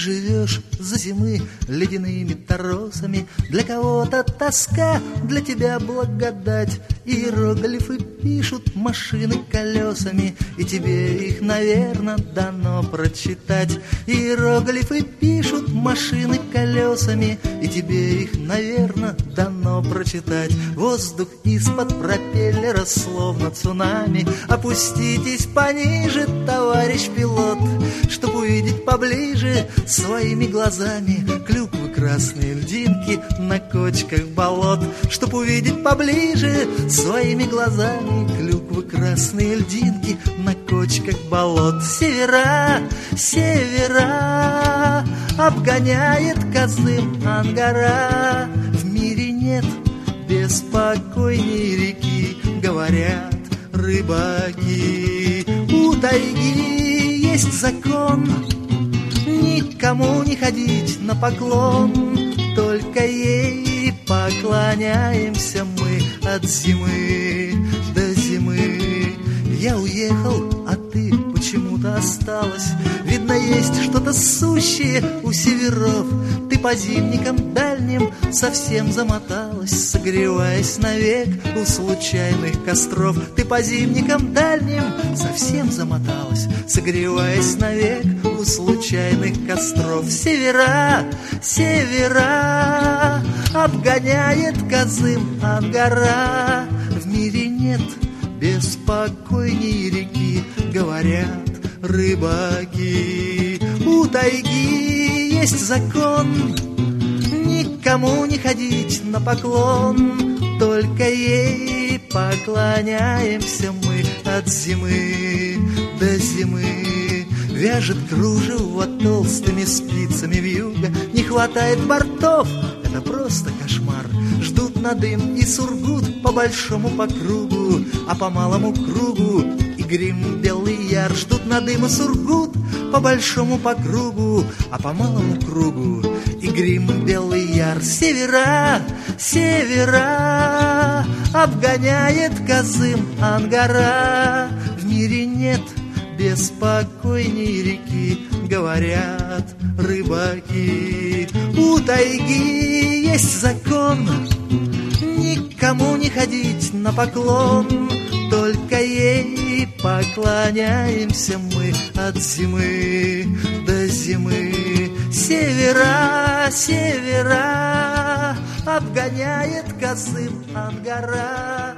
живешь за зимы ледяными торосами. Для кого-то тоска, для тебя благодать. Иероглифы пишут машины колесами, и тебе их, наверно, дано прочитать. Иероглифы пишут машины колесами, и тебе их, наверно, дано прочитать. Воздух из-под пропеллера словно цунами. Опуститесь пониже, товарищ пилот, чтоб увидеть поближе своими глазами клюквы, красные льдинки на кочках болот. Чтоб увидеть поближе своими глазами клюквы, красные льдинки на кочках болот. Севера, севера обгоняет козым Ангара. В мире нет беспокойней реки, говорят рыбаки. У тайги есть закон, никому не ходить на поклон, только ей поклоняемся мы от зимы до зимы. Я уехал, а ты почему-то осталась. Видно, есть что-то сущее у северов. Ты по зимникам дальним совсем замоталась, согреваясь навек у случайных костров. Ты по зимникам дальним совсем замоталась, согреваясь навек у случайных костров. Севера, севера обгоняет козым Ангара. В мире нет беспокойней реки, говорят рыбаки. У тайги есть закон, никому не ходить на поклон, только ей поклоняемся мы от зимы до зимы. Вяжет кружево толстыми спицами вьюга, не хватает бортов, это просто кошмар. Ждут на дым и Сургут по большому по кругу, а по малому кругу и Грим, Белый Яр. Ждут на дым и Сургут по большому по кругу, а по малому кругу и Грим, Белый Яр. Севера, севера обгоняет козым Ангара. В мире нет беспокойней реки, говорят рыбаки. У тайги есть закон, никому не ходить на поклон, только ей поклоняемся мы от зимы до зимы. Севера, севера обгоняет козым Ангара.